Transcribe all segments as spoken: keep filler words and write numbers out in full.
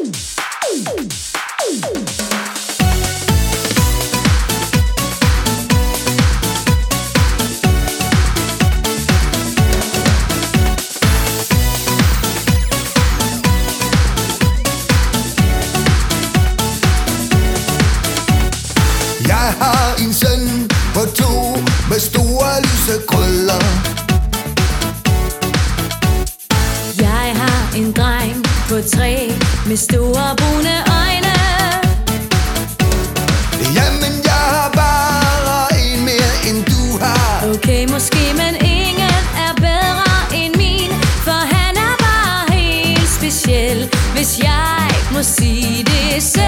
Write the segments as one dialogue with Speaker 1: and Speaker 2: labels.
Speaker 1: Jeg har en søn på to med store lyse krøller.
Speaker 2: Jeg har en dreng på tre med store brune øjne.
Speaker 1: Jamen jeg har bare en mere end du har.
Speaker 2: Okay, måske, men ingen er bedre end min, for han er bare helt speciel, hvis jeg ikke må sige det selv.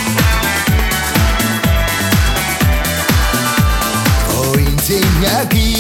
Speaker 1: Ting jeg giver